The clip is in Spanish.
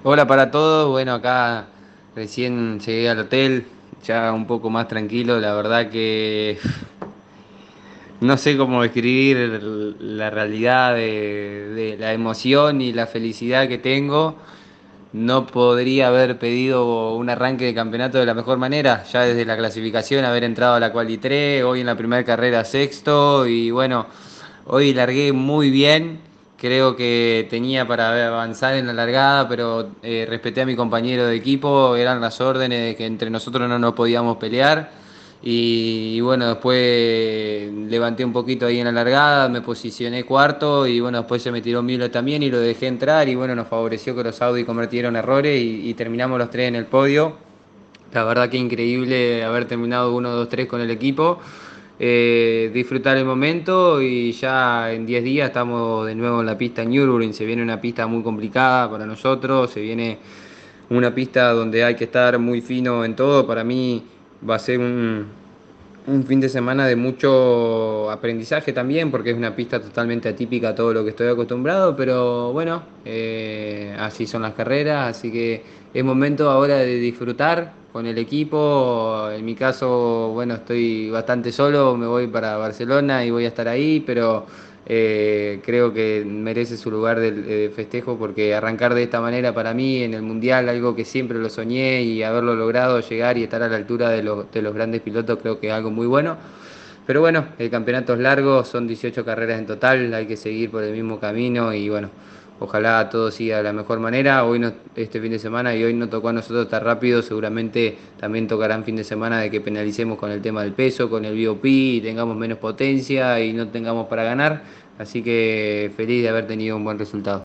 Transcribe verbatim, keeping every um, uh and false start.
Hola para todos, bueno, acá recién llegué al hotel, ya un poco más tranquilo, la verdad que no sé cómo describir la realidad de, de la emoción y la felicidad que tengo. No podría haber pedido un arranque de campeonato de la mejor manera, ya desde la clasificación, haber entrado a la quali tres, hoy en la primera carrera sexto y bueno, hoy largué muy bien, creo que tenía para avanzar en la largada, pero eh, respeté a mi compañero de equipo, eran las órdenes de que entre nosotros no nos podíamos pelear. Y, y bueno, después levanté un poquito ahí en la largada, me posicioné cuarto y bueno, después se me tiró Milo también y lo dejé entrar y bueno, nos favoreció que los Audi cometieron errores y, y terminamos los tres en el podio. La verdad que increíble haber terminado uno dos tres con el equipo. Eh, disfrutar el momento y ya en diez días estamos de nuevo en la pista en Nürburgring. Se viene una pista muy complicada para nosotros, se viene una pista donde hay que estar muy fino en todo. Para mí va a ser un, un fin de semana de mucho aprendizaje también, porque es una pista totalmente atípica a todo lo que estoy acostumbrado, pero bueno, eh, así son las carreras, así que es momento ahora de disfrutar con el equipo. En mi caso, bueno, estoy bastante solo, me voy para Barcelona y voy a estar ahí, pero eh, creo que merece su lugar del de festejo porque arrancar de esta manera para mí en el Mundial, algo que siempre lo soñé y haberlo logrado, llegar y estar a la altura de los, de los grandes pilotos, creo que es algo muy bueno. Pero bueno, el campeonato es largo, son dieciocho carreras en total, hay que seguir por el mismo camino y bueno, ojalá todo siga de la mejor manera. Hoy no, este fin de semana y hoy no tocó a nosotros estar rápido, seguramente también tocarán fin de semana de que penalicemos con el tema del peso, con el B O P y tengamos menos potencia y no tengamos para ganar. Así que feliz de haber tenido un buen resultado.